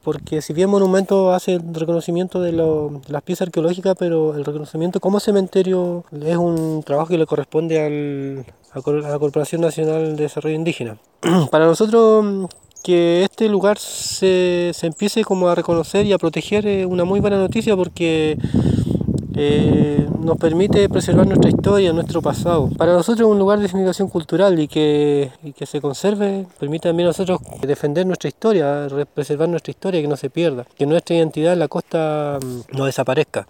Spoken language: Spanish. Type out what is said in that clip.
porque si bien Monumento hace el reconocimiento de las piezas arqueológicas, pero el reconocimiento como cementerio es un trabajo que le corresponde a la Corporación Nacional de Desarrollo Indígena. Para nosotros que este lugar se empiece como a reconocer y a proteger es una muy buena noticia porque nos permite preservar nuestra historia, nuestro pasado. Para nosotros es un lugar de significación cultural y que se conserve permite también a nosotros defender nuestra historia, preservar nuestra historia, que no se pierda, que nuestra identidad en la costa no desaparezca.